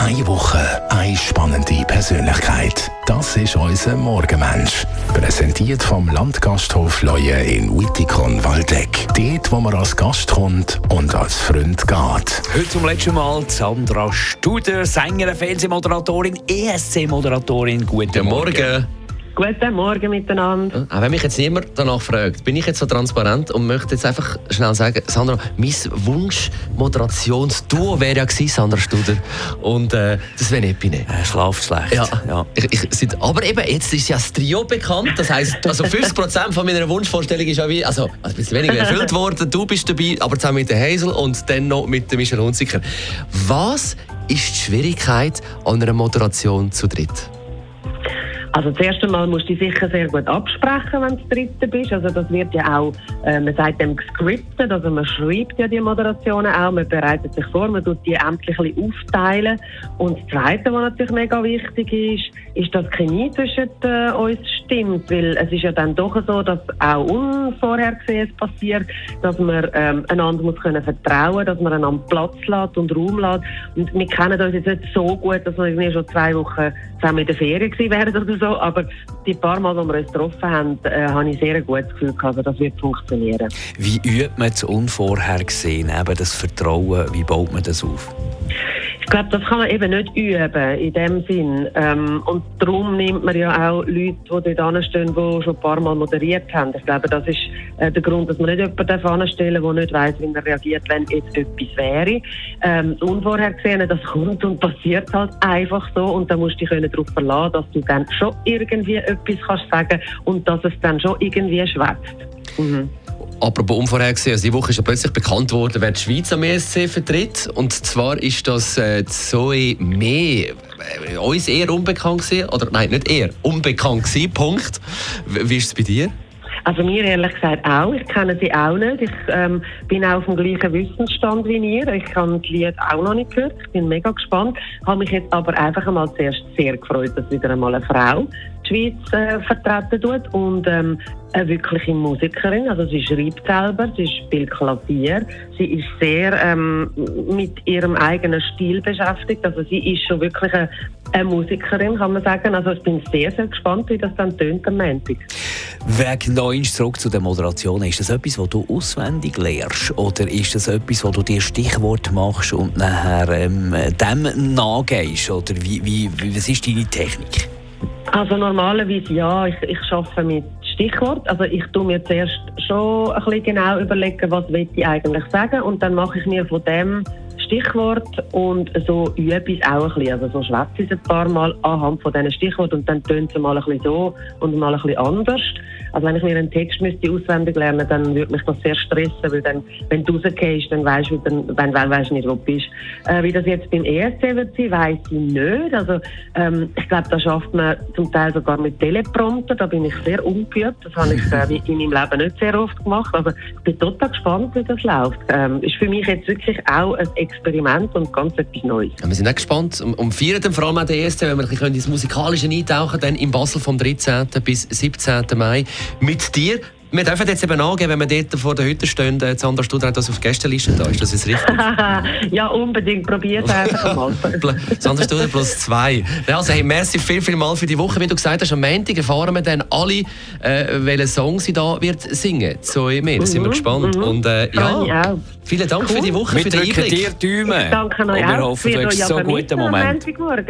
Eine Woche, eine spannende Persönlichkeit. Das ist unser Morgenmensch. Präsentiert vom Landgasthof Leue in Wittikon-Waldeck. Dort, wo man als Gast kommt und als Freund geht. Heute zum letzten Mal Sandra Studer, Sängerin, Fernsehmoderatorin, ESC-Moderatorin. Guten Morgen. Guten Morgen miteinander. Auch wenn mich jetzt niemand danach fragt, bin ich jetzt so transparent und möchte jetzt einfach schnell sagen, Sandra, mein Wunsch-Moderationsduo wäre ja gewesen, Sandra Studer. Und das wäre nicht Epine. Schlaft schlecht. Ja. Aber eben, jetzt ist ja das Trio bekannt. Das heisst, also 50% von meiner Wunschvorstellung ist ja wie, also ein bisschen weniger erfüllt worden. Du bist dabei, aber zusammen mit der Hazel und dann noch mit der Michelle Hunziker. Was ist die Schwierigkeit an einer Moderation zu dritt? Also das erste Mal musst du dich sicher sehr gut absprechen, wenn du Dritte bist. Also das wird ja auch, man sagt dem gescriptet, also man schreibt ja die Moderationen auch, man bereitet sich vor, man tut die ämtlich ein bisschen aufteilen. Und das Zweite, was natürlich mega wichtig ist, dass die Chemie zwischen uns stimmt, weil es ist ja dann doch so, dass auch Unvorhergesehenes passiert, dass man einander muss können vertrauen, dass man einander Platz lässt und Raum lässt. Und wir kennen uns jetzt nicht so gut, dass wir irgendwie schon 2 Wochen zusammen in der Ferien gewesen wären oder so, aber die paar Mal, wo wir uns getroffen haben, habe ich sehr ein gutes Gefühl gehabt, also das wird funktionieren. Wie übt man das Unvorhergesehen, eben das Vertrauen, wie baut man das auf? Ich glaube, das kann man eben nicht üben, in dem Sinn. Und darum nimmt man ja auch Leute, die dort anstehen, die schon ein paar Mal moderiert haben. Ich glaube, das ist der Grund, dass man nicht jemanden anstellen darf, der nicht weiss, wie er reagiert, wenn jetzt etwas wäre. Das Unvorhergesehene, das kommt und passiert halt einfach so. Und da musst du dich darauf verlassen, dass du dann schon irgendwie etwas kannst sagen und dass es dann schon irgendwie schwätzt. Mhm. Apropos unvorhergesehen, also diese Woche ist ja plötzlich bekannt worden, wer die Schweiz am ESC vertritt. Und zwar ist das Zoe Mee. Uns eher unbekannt gewesen, oder nein, nicht eher, unbekannt gewesen, Punkt. Wie ist es bei dir? Also mir ehrlich gesagt auch. Ich kenne sie auch nicht. Ich bin auch auf dem gleichen Wissensstand wie ihr. Ich habe das Lied auch noch nicht gehört. Ich bin mega gespannt. Ich habe mich jetzt aber einfach einmal zuerst sehr gefreut, dass wieder einmal eine Frau die Schweiz vertreten tut und eine wirkliche Musikerin. Also sie schreibt selber, sie spielt Klavier. Sie ist sehr mit ihrem eigenen Stil beschäftigt. Also sie ist schon wirklich eine Musikerin, kann man sagen. Also ich bin sehr, sehr gespannt, wie das dann tönt am Montag. Wegen noch zurück zu der Moderation. Ist das etwas, was du auswendig lernst? Oder ist das etwas, wo du dir Stichwort machst und nachher dem nachgehst? Oder was ist deine Technik? Also normalerweise ja. Ich arbeite mit Stichwort. Also ich tue mir zuerst schon ein bisschen genau überlegen, was will ich eigentlich sagen. Und dann mache ich mir von dem Stichwort und so übe ich es auch ein bisschen. Also so schwätze ich es ein paar Mal anhand von diesen Stichworten und dann tönt es mal ein bisschen so und mal ein bisschen anders. Also wenn ich mir einen Text auswendig lernen, dann würde mich das sehr stressen, weil dann, wenn du rausgehst, dann weisst du nicht, wo du bist. Wie das jetzt beim ESC wird sein, weiss ich nicht. Also ich glaube, da schafft man zum Teil sogar mit Teleprompter. Da bin ich sehr ungeübt. Das habe ich in meinem Leben nicht sehr oft gemacht. Also ich bin total gespannt, wie das läuft. Ist für mich jetzt wirklich auch ein Experiment und ganz etwas Neues. Ja, wir sind auch gespannt. Feiern vor allem auch den ESC, wenn wir ein bisschen ins Musikalische eintauchen können, in Basel vom 13. bis 17. Mai. Mit dir. Wir dürfen jetzt eben angeben, wenn wir dort vor der Hütte stehen, Sandra Studer hat das auf die Gästeliste da. Ist das jetzt richtig? Ja, unbedingt. Probiert einfach mal. Sandra Studer +2. Also, hey, merci viel mal für die Woche. Wie du gesagt hast, am Montag erfahren wir dann alle, welchen Song sie da wird singen. So mehr. Da sind wir gespannt. Und ja, vielen Dank für die Woche, für den Einblick. Wir drücken dir Daumen. Danke euch. Und wir hoffen, du hast so einen guten Moment.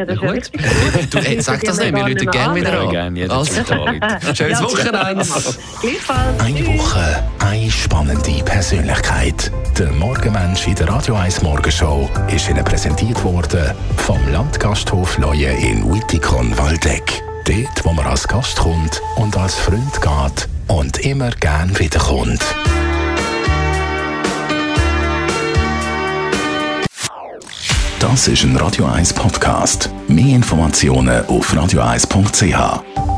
Du sag das nicht, wir rufen gerne wieder an. Gerne, schönes Wochenende. Eine Woche, eine spannende Persönlichkeit. Der Morgenmensch in der Radio 1 Morgenshow ist Ihnen präsentiert worden vom Landgasthof Leue in Wittikon-Waldeck. Dort, wo man als Gast kommt und als Freund geht und immer gern wiederkommt. Das ist ein Radio 1 Podcast. Mehr Informationen auf radio1.ch.